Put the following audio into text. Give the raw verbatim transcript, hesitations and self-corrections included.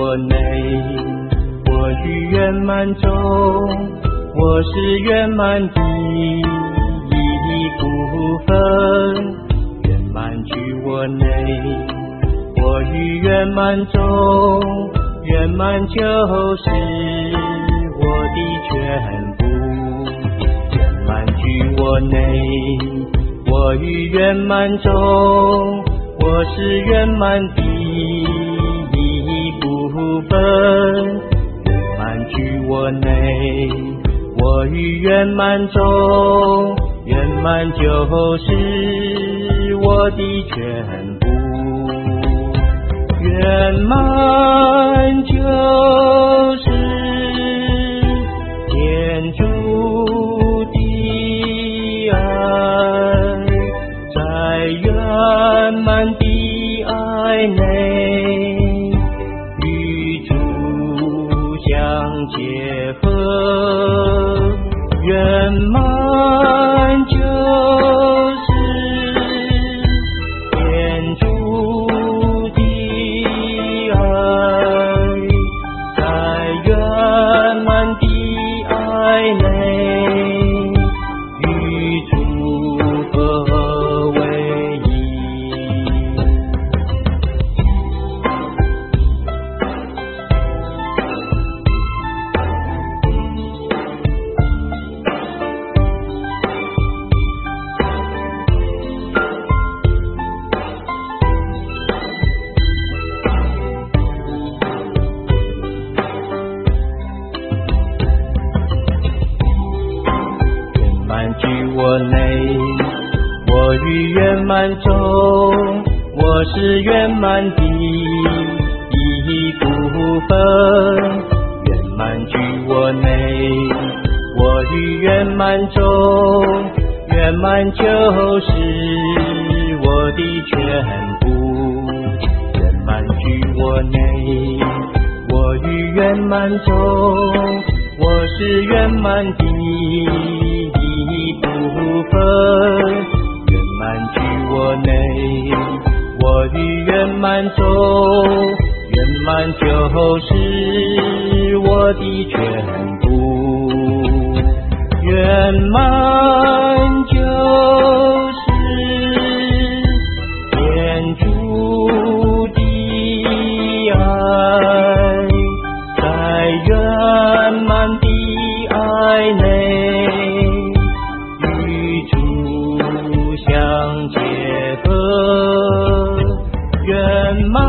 我内，我欲圆满中，我是圆满的一部分。圆满居我内，我欲圆满中，圆满就是我的全部。圆满居我内，我欲圆满中，我是圆满的一部分。圆满居我内，我欲圆满中，圆满就是我的全部。圆满就是天主的爱，在圆满的爱内与主相结合。圆满就是天主的爱，在圆满的爱内与主合为一。圆满居我内，我欲圆满中，我是圆满的一部分。圆满居我内，我欲圆满中，圆满就是我的全部。圆满居我内，我欲圆满中，我是圆满的一部分。圆满居我内，我欲圆满中，圆满就是我的全部。圆满就是天主的爱，在圆满的爱内与主相结合。圆满